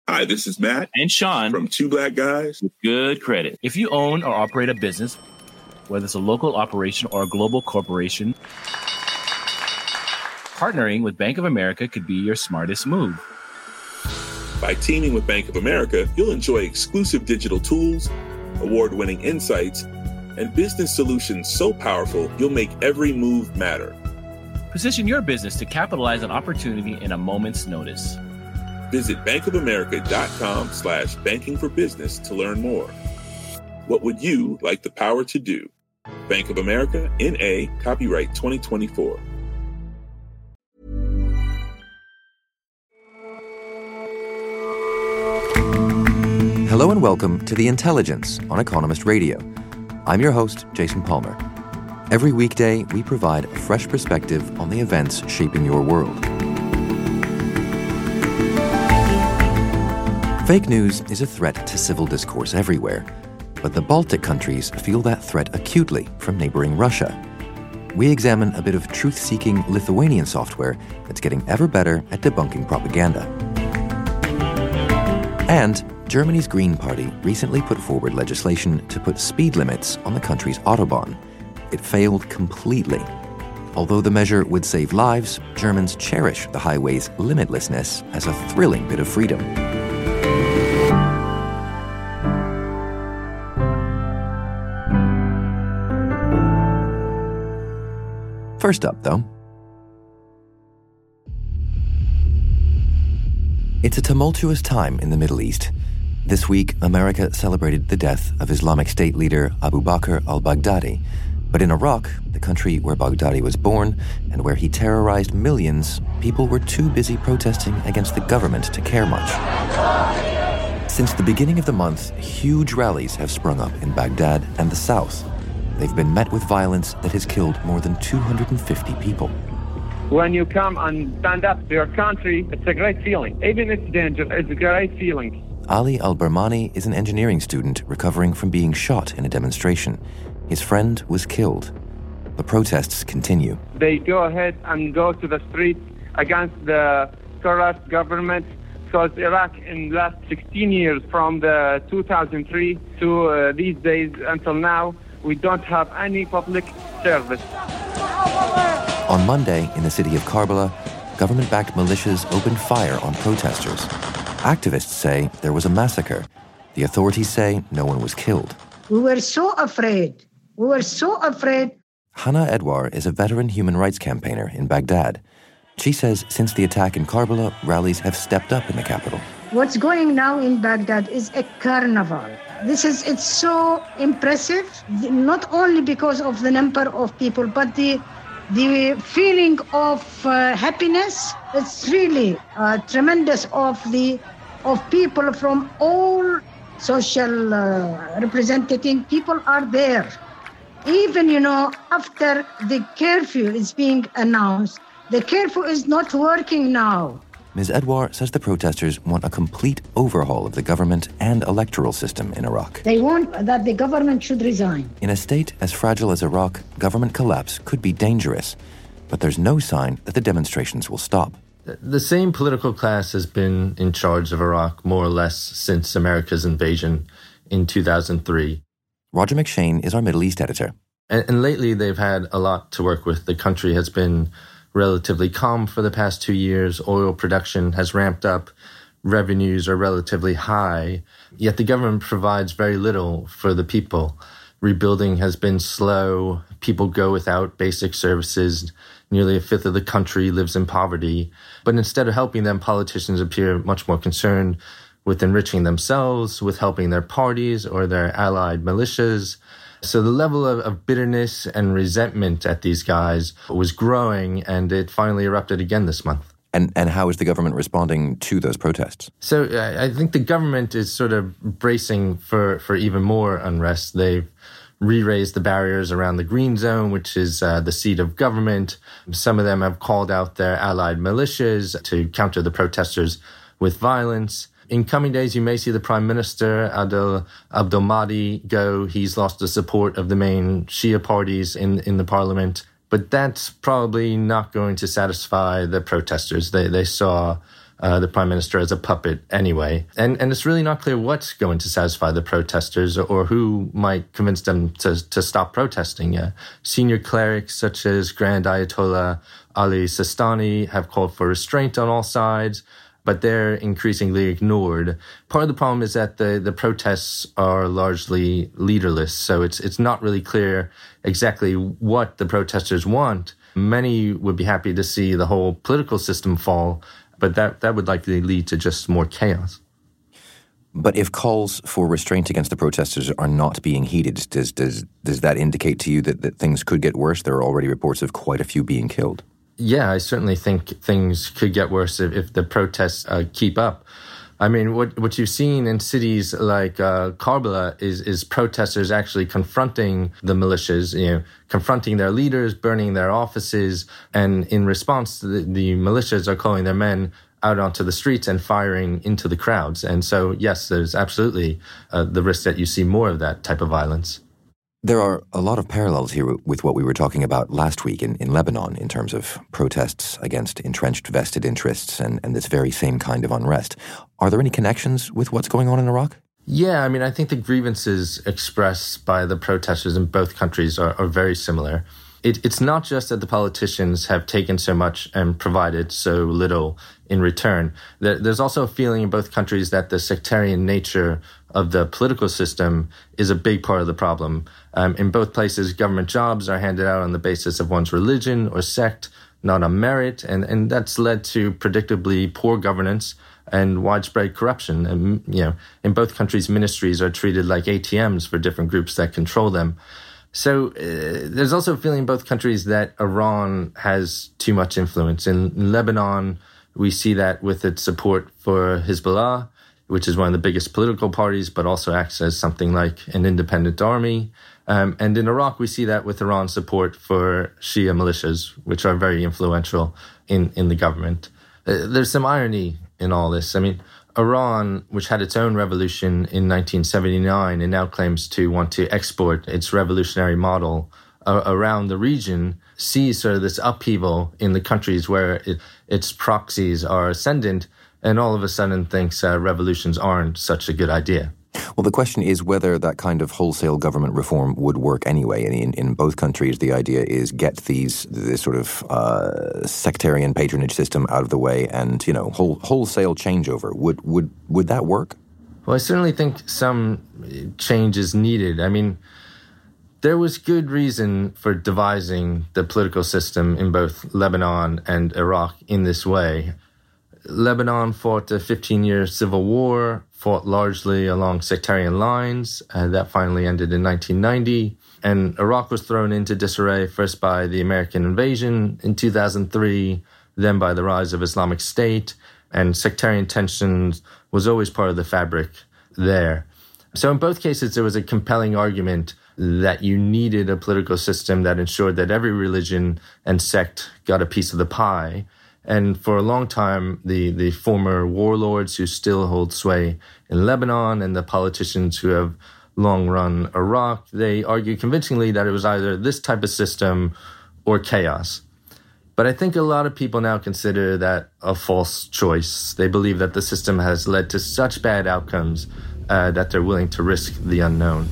Hi, this is Matt and Sean from Two Black Guys with Good Credit. If you own or operate a business, whether it's a local operation or a global corporation, partnering with Bank of America could be your smartest move. By teaming with Bank of America, you'll enjoy exclusive digital tools, award-winning insights, and business solutions so powerful you'll make every move matter. Position your business to capitalize on opportunity in a moment's notice. Visit bankofamerica.com/banking for business to learn more. What would you like the power to do? Bank of America, N.A., copyright 2024. Hello and welcome to The Intelligence on Economist Radio. I'm your host, Jason Palmer. Every weekday, we provide a fresh perspective on the events shaping your world. Fake news is a threat to civil discourse everywhere, but the Baltic countries feel that threat acutely from neighboring Russia. We examine a bit of truth-seeking Lithuanian software that's getting ever better at debunking propaganda. And Germany's Green Party recently put forward legislation to put speed limits on the country's Autobahn. It failed completely. Although the measure would save lives, Germans cherish the highway's limitlessness as a thrilling bit of freedom. First up, though, it's a tumultuous time in the Middle East. This week, America celebrated the death of Islamic State leader Abu Bakr al-Baghdadi. But in Iraq, the country where Baghdadi was born and where he terrorized millions, people were too busy protesting against the government to care much. Since the beginning of the month, huge rallies have sprung up in Baghdad and the south. They've been met with violence that has killed more than 250 people. When you come and stand up to your country, it's a great feeling. Even if it's dangerous, it's a great feeling. Ali Al-Barmani is an engineering student recovering from being shot in a demonstration. His friend was killed. The protests continue. They go ahead and go to the streets against the corrupt government because Iraq in the last 16 years, from the 2003 to these days until now, we don't have any public service. On Monday, in the city of Karbala, government-backed militias opened fire on protesters. Activists say there was a massacre. The authorities say no one was killed. We were so afraid. Hannah Edwar is a veteran human rights campaigner in Baghdad. She says since the attack in Karbala, rallies have stepped up in the capital. What's going now in Baghdad is a carnival. It's so impressive, not only because of the number of people, but the feeling of happiness. It's really tremendous of people from all social representing people are there. Even, after the curfew is being announced, the curfew is not working now. Ms. Edwar says the protesters want a complete overhaul of the government and electoral system in Iraq. They want that the government should resign. In a state as fragile as Iraq, government collapse could be dangerous, but there's no sign that the demonstrations will stop. The same political class has been in charge of Iraq more or less since America's invasion in 2003. Roger McShane is our Middle East editor. And lately they've had a lot to work with. The country has been relatively calm for the past 2 years. Oil production has ramped up. Revenues are relatively high. Yet the government provides very little for the people. Rebuilding has been slow. People go without basic services. Nearly a fifth of the country lives in poverty. But instead of helping them, politicians appear much more concerned with enriching themselves, with helping their parties or their allied militias. So the level of bitterness and resentment at these guys was growing, and it finally erupted again this month. And how is the government responding to those protests? So I think the government is sort of bracing for even more unrest. They've re-raised the barriers around the Green Zone, which is the seat of government. Some of them have called out their allied militias to counter the protesters with violence. In coming days, you may see the Prime Minister, Adel Abdel-Mahdi, go. He's lost the support of the main Shia parties in the parliament. But that's probably not going to satisfy the protesters. They saw the prime minister as a puppet anyway. And it's really not clear what's going to satisfy the protesters or who might convince them to stop protesting. Senior clerics such as Grand Ayatollah Ali Sistani have called for restraint on all sides, but they're increasingly ignored. Part of the problem is that the protests are largely leaderless, so it's not really clear exactly what the protesters want. Many would be happy to see the whole political system fall, but that would likely lead to just more chaos. But if calls for restraint against the protesters are not being heeded, does that indicate to you that things could get worse? There are already reports of quite a few being killed. Yeah, I certainly think things could get worse if the protests keep up. I mean, what you've seen in cities like Karbala is protesters actually confronting the militias, confronting their leaders, burning their offices, and in response, the militias are calling their men out onto the streets and firing into the crowds. And so, yes, there's absolutely the risk that you see more of that type of violence. There are a lot of parallels here with what we were talking about last week in Lebanon in terms of protests against entrenched vested interests and this very same kind of unrest. Are there any connections with what's going on in Iraq? Yeah, I mean, I think the grievances expressed by the protesters in both countries are very similar. It's not just that the politicians have taken so much and provided so little in return. There's also a feeling in both countries that the sectarian nature of the political system is a big part of the problem. In both places, government jobs are handed out on the basis of one's religion or sect, not on merit, and that's led to predictably poor governance and widespread corruption. And, in both countries, ministries are treated like ATMs for different groups that control them. So there's also a feeling in both countries that Iran has too much influence. In Lebanon, we see that with its support for Hezbollah, which is one of the biggest political parties, but also acts as something like an independent army. And in Iraq, we see that with Iran's support for Shia militias, which are very influential in the government. There's some irony in all this. I mean, Iran, which had its own revolution in 1979 and now claims to want to export its revolutionary model around the region, sees sort of this upheaval in the countries where its proxies are ascendant, and all of a sudden thinks revolutions aren't such a good idea. Well, the question is whether that kind of wholesale government reform would work anyway. And in both countries, the idea is get this sort of sectarian patronage system out of the way and, wholesale changeover. Would that work? Well, I certainly think some change is needed. I mean, there was good reason for devising the political system in both Lebanon and Iraq in this way. Lebanon fought a 15-year civil war, fought largely along sectarian lines, and that finally ended in 1990. And Iraq was thrown into disarray first by the American invasion in 2003, then by the rise of Islamic State, and sectarian tensions was always part of the fabric there. So in both cases, there was a compelling argument that you needed a political system that ensured that every religion and sect got a piece of the pie. And for a long time, the former warlords who still hold sway in Lebanon and the politicians who have long run Iraq, they argue convincingly that it was either this type of system or chaos. But I think a lot of people now consider that a false choice. They believe that the system has led to such bad outcomes that they're willing to risk the unknown.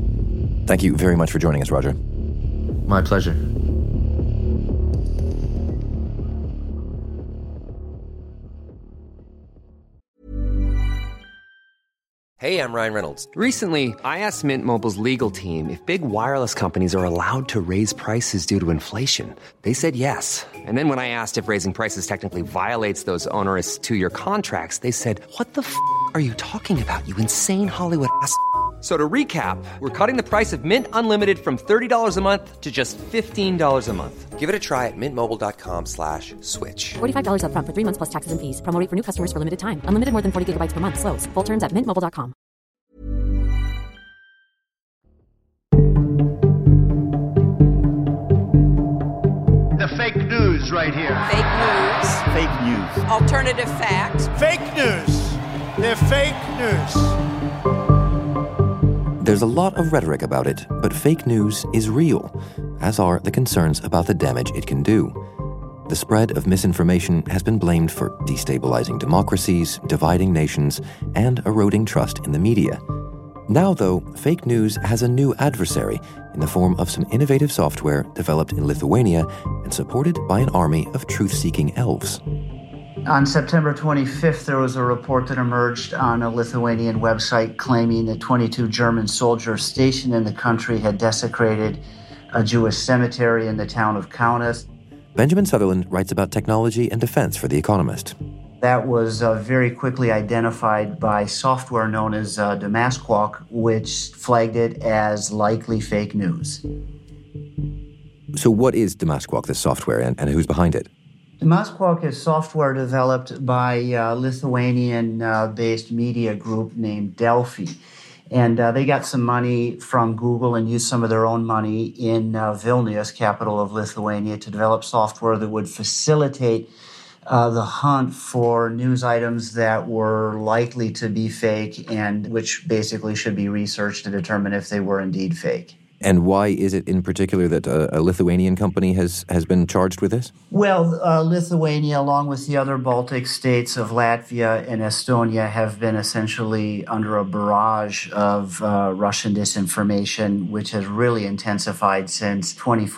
Thank you very much for joining us, Roger. My pleasure. Hey, I'm Ryan Reynolds. Recently, I asked Mint Mobile's legal team if big wireless companies are allowed to raise prices due to inflation. They said yes. And then when I asked if raising prices technically violates those onerous two-year contracts, they said, "What the f*** are you talking about, you insane Hollywood ass?" So to recap, we're cutting the price of Mint Unlimited from $30 a month to just $15 a month. Give it a try at mintmobile.com/switch. $45 up front for 3 months plus taxes and fees. Promo rate for new customers for limited time. Unlimited more than 40 gigabytes per month. Slows full terms at mintmobile.com. The fake news right here. Fake news. Fake news. Alternative facts. Fake news. They're fake news. There's a lot of rhetoric about it, but fake news is real, as are the concerns about the damage it can do. the spread of misinformation has been blamed for destabilizing democracies, dividing nations, and eroding trust in the media. Now, though, fake news has a new adversary in the form of some innovative software developed in Lithuania and supported by an army of truth-seeking elves. On September 25th, there was a report that emerged on a Lithuanian website claiming that 22 German soldiers stationed in the country had desecrated a Jewish cemetery in the town of Kaunas. Benjamin Sutherland writes about technology and defense for The Economist. That was very quickly identified by software known as Damasquak, which flagged it as likely fake news. So what is Damasquak, this software, and who's behind it? Damasquak is software developed by a Lithuanian-based media group named Delphi. And they got some money from Google and used some of their own money in Vilnius, capital of Lithuania, to develop software that would facilitate the hunt for news items that were likely to be fake and which basically should be researched to determine if they were indeed fake. And why is it in particular that a Lithuanian company has been charged with this? Well, Lithuania, along with the other Baltic states of Latvia and Estonia, have been essentially under a barrage of Russian disinformation, which has really intensified since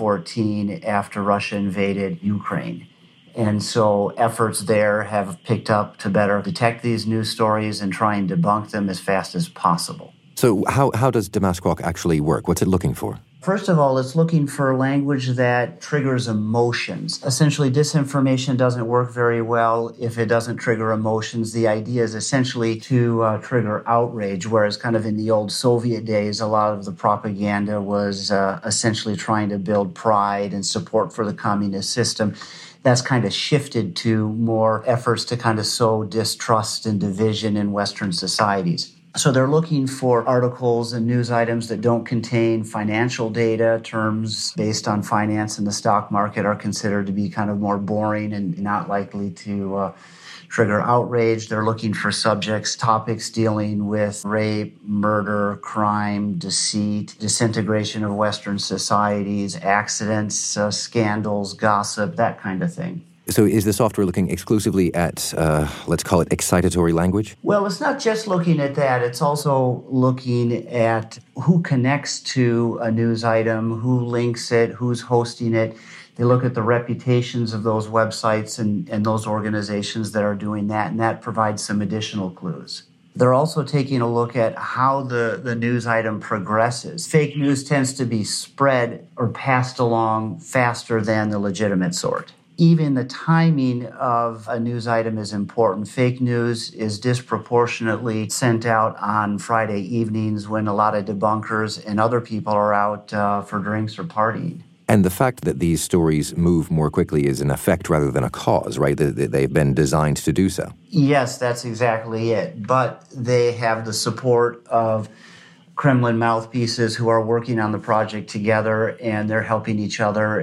2014 after Russia invaded Ukraine. And so efforts there have picked up to better detect these news stories and try and debunk them as fast as possible. So how does Damasquak actually work? What's it looking for? First of all, it's looking for language that triggers emotions. Essentially, disinformation doesn't work very well if it doesn't trigger emotions. The idea is essentially to trigger outrage, whereas kind of in the old Soviet days, a lot of the propaganda was essentially trying to build pride and support for the communist system. That's kind of shifted to more efforts to kind of sow distrust and division in Western societies. So they're looking for articles and news items that don't contain financial data. Terms based on finance and the stock market are considered to be kind of more boring and not likely to trigger outrage. They're looking for topics dealing with rape, murder, crime, deceit, disintegration of Western societies, accidents, scandals, gossip, that kind of thing. So is the software looking exclusively at, let's call it, excitatory language? Well, it's not just looking at that. It's also looking at who connects to a news item, who links it, who's hosting it. They look at the reputations of those websites and those organizations that are doing that, and that provides some additional clues. They're also taking a look at how the news item progresses. Fake news tends to be spread or passed along faster than the legitimate sort. Even the timing of a news item is important. Fake news is disproportionately sent out on Friday evenings when a lot of debunkers and other people are out for drinks or partying. And the fact that these stories move more quickly is an effect rather than a cause, right? They've been designed to do so. Yes, that's exactly it. But they have the support of Kremlin mouthpieces who are working on the project together, and they're helping each other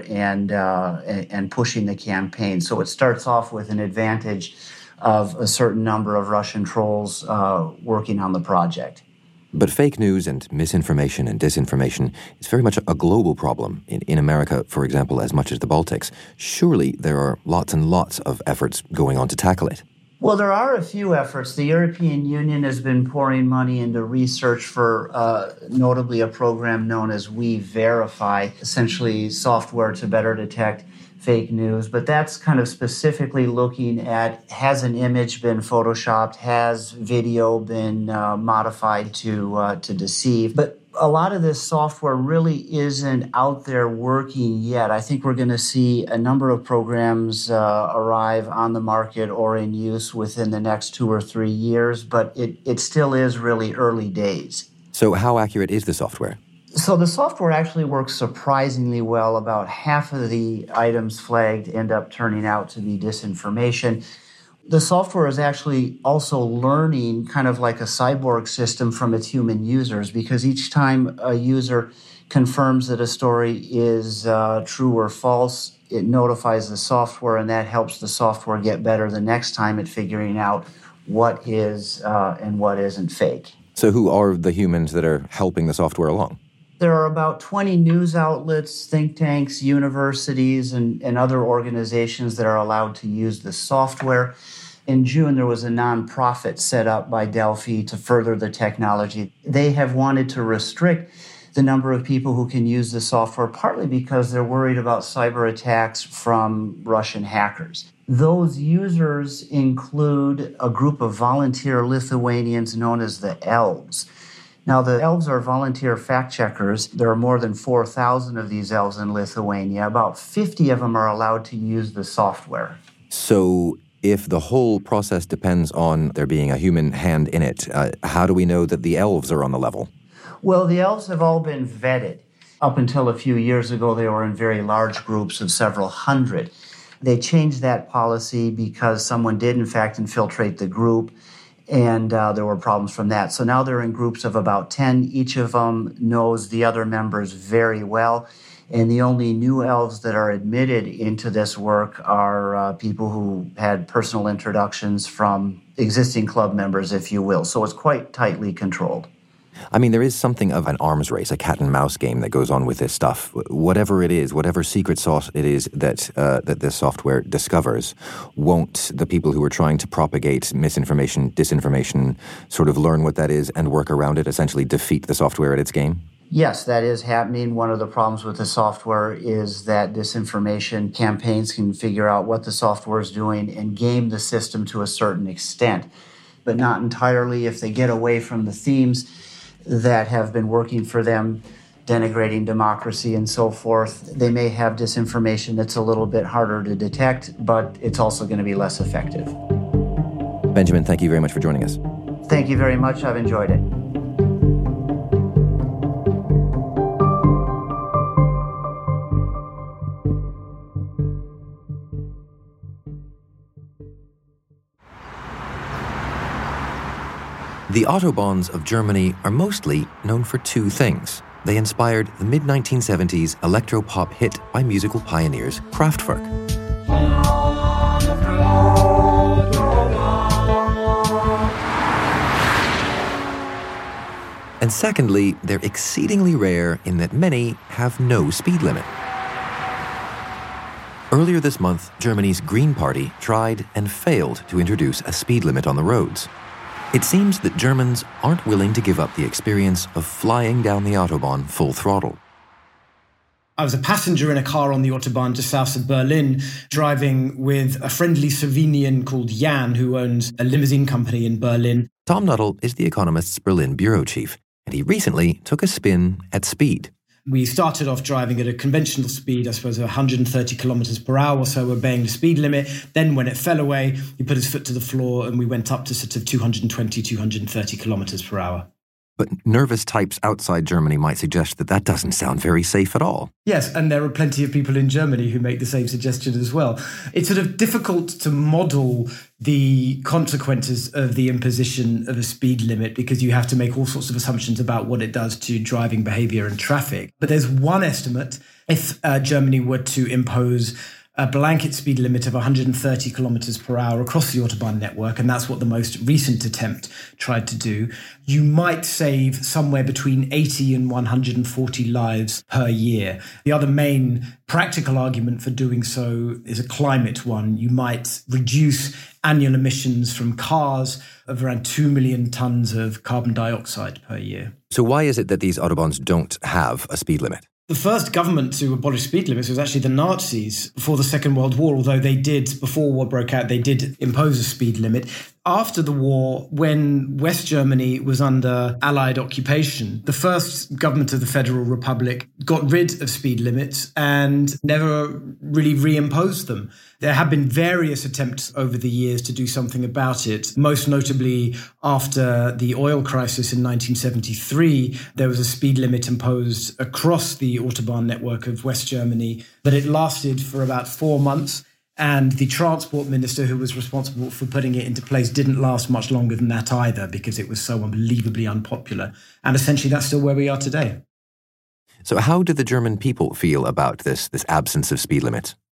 and pushing the campaign. So it starts off with an advantage of a certain number of Russian trolls working on the project. But fake news and misinformation and disinformation is very much a global problem. In America, for example, as much as the Baltics. Surely there are lots and lots of efforts going on to tackle it. Well, there are a few efforts. The European Union has been pouring money into research for notably a program known as We Verify, essentially software to better detect fake news. But that's kind of specifically looking at, has an image been photoshopped? Has video been modified to deceive? But a lot of this software really isn't out there working yet. I think we're going to see a number of programs arrive on the market or in use within the next 2 or 3 years, but it still is really early days. So how accurate is the software? So the software actually works surprisingly well. About half of the items flagged end up turning out to be disinformation. The software is actually also learning kind of like a cyborg system from its human users, because each time a user confirms that a story is true or false, it notifies the software, and that helps the software get better the next time at figuring out what is and what isn't fake. So who are the humans that are helping the software along? There are about 20 news outlets, think tanks, universities, and other organizations that are allowed to use the software. In June, there was a nonprofit set up by Delphi to further the technology. They have wanted to restrict the number of people who can use the software, partly because they're worried about cyber attacks from Russian hackers. Those users include a group of volunteer Lithuanians known as the Elves. Now, the Elves are volunteer fact-checkers. There are more than 4,000 of these Elves in Lithuania. About 50 of them are allowed to use the software. So if the whole process depends on there being a human hand in it, how do we know that the Elves are on the level? Well, the Elves have all been vetted. Up until a few years ago, they were in very large groups of several hundred. They changed that policy because someone did, in fact, infiltrate the group, and there were problems from that. So now they're in groups of about 10. Each of them knows the other members very well, and the only new Elves that are admitted into this work are people who had personal introductions from existing club members, if you will. So it's quite tightly controlled. I mean, there is something of an arms race, a cat and mouse game that goes on with this stuff. Whatever it is, whatever secret sauce it is that this software discovers, won't the people who are trying to propagate misinformation, disinformation, sort of learn what that is and work around it, essentially defeat the software at its game? Yes, that is happening. One of the problems with the software is that disinformation campaigns can figure out what the software is doing and game the system to a certain extent, but not entirely. If they get away from the themes that have been working for them, denigrating democracy and so forth, they may have disinformation that's a little bit harder to detect, but it's also going to be less effective. Benjamin, thank you very much for joining us. Thank you very much. I've enjoyed it. The Autobahns of Germany are mostly known for two things. They inspired the mid-1970s electro-pop hit by musical pioneers Kraftwerk. And secondly, they're exceedingly rare in that many have no speed limit. Earlier this month, Germany's Green Party tried and failed to introduce a speed limit on the roads. It seems that Germans aren't willing to give up the experience of flying down the Autobahn full throttle. I was a passenger in a car on the Autobahn just south of Berlin, driving with a friendly Slovenian called Jan, who owns a limousine company in Berlin. Tom Nuttall is The Economist's Berlin bureau chief, and he recently took a spin at speed. We started off driving at a conventional speed, I suppose 130 kilometers per hour, so obeying the speed limit. Then when it fell away, he put his foot to the floor and we went up to sort of 220, 230 kilometers per hour. But nervous types outside Germany might suggest that that doesn't sound very safe at all. Yes, and there are plenty of people in Germany who make the same suggestion as well. It's sort of difficult to model the consequences of the imposition of a speed limit because you have to make all sorts of assumptions about what it does to driving behavior and traffic. But there's one estimate. If Germany were to impose a blanket speed limit of 130 kilometers per hour across the Autobahn network, and that's what the most recent attempt tried to do, you might save somewhere between 80 and 140 lives per year. The other main practical argument for doing so is a climate one. You might reduce annual emissions from cars of around 2 million tons of carbon dioxide per year. So why is it that these Autobahns don't have a speed limit? The first government to abolish speed limits was actually the Nazis before the Second World War, although they did, before war broke out, they did impose a speed limit. After the war, when West Germany was under Allied occupation, the first government of the Federal Republic got rid of speed limits and never really reimposed them. There have been various attempts over the years to do something about it. Most notably, after the oil crisis in 1973, there was a speed limit imposed across the Autobahn network of West Germany, but it lasted for about 4 months. And the transport minister who was responsible for putting it into place didn't last much longer than that either because it was so unbelievably unpopular. And essentially, that's still where we are today. So how do the German people feel about this absence of speed limits?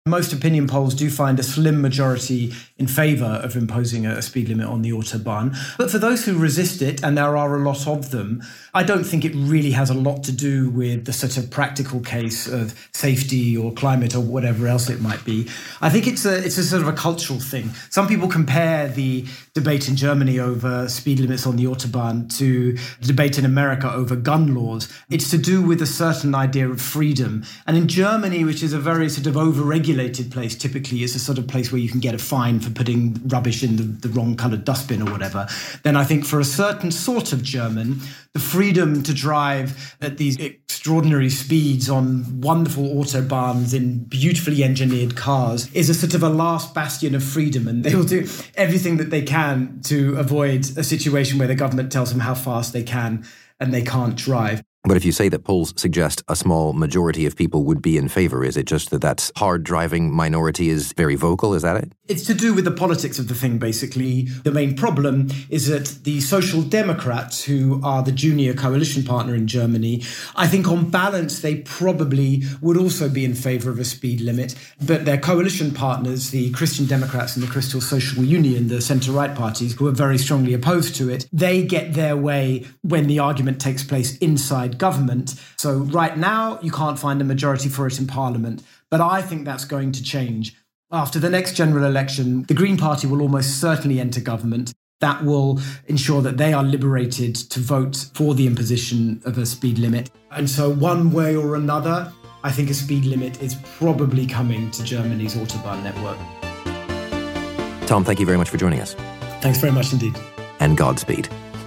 Most opinion polls do find a slim majority in favour of imposing a speed limit on the Autobahn. But for those who resist it, and there are a lot of them, I don't think it really has a lot to do with the sort of practical case of safety or climate or whatever else it might be. I think it's a sort of a cultural thing. Some people compare the debate in Germany over speed limits on the Autobahn to the debate in America over gun laws. It's to do with a certain idea of freedom. And in Germany, which is a very sort of over-regulated place, typically is a sort of place where you can get a fine for putting rubbish in the wrong coloured dustbin or whatever, then I think for a certain sort of German, the freedom to drive at these extraordinary speeds on wonderful autobahns in beautifully engineered cars is a sort of a last bastion of freedom, and they will do everything that they can to avoid a situation where the government tells them how fast they can and they can't drive. But if you say that polls suggest a small majority of people would be in favour, is it just that hard-driving minority is very vocal? Is that it? It's to do with the politics of the thing, basically. The main problem is that the Social Democrats, who are the junior coalition partner in Germany, I think on balance they probably would also be in favour of a speed limit. But their coalition partners, the Christian Democrats and the Crystal Social Union, the centre-right parties, who are very strongly opposed to it, they get their way when the argument takes place inside government. So right now, you can't find a majority for it in Parliament. But I think that's going to change. After the next general election, the Green Party will almost certainly enter government. That will ensure that they are liberated to vote for the imposition of a speed limit. And so one way or another, I think a speed limit is probably coming to Germany's Autobahn network. Tom, thank you very much for joining us. Thanks very much indeed. And Godspeed.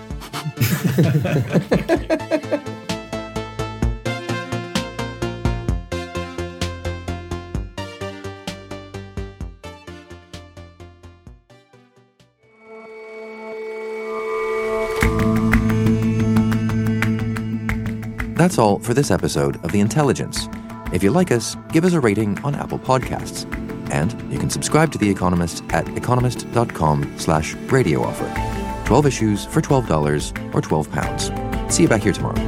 That's all for this episode of The Intelligence. If you like us, give us a rating on Apple Podcasts. And you can subscribe to The Economist at economist.com/radio offer. 12 issues for $12 or £12. See you back here tomorrow.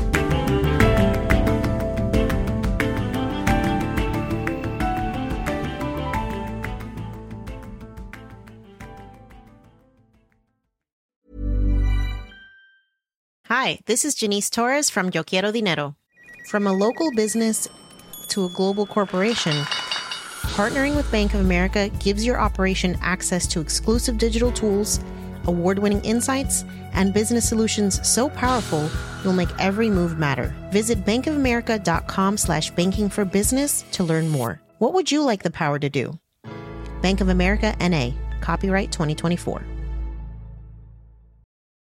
Hi, this is Janice Torres from Yo Quiero Dinero. From a local business to a global corporation, partnering with Bank of America gives your operation access to exclusive digital tools, award-winning insights, and business solutions so powerful, you'll make every move matter. Visit bankofamerica.com/banking for business to learn more. What would you like the power to do? Bank of America, N.A., copyright 2024.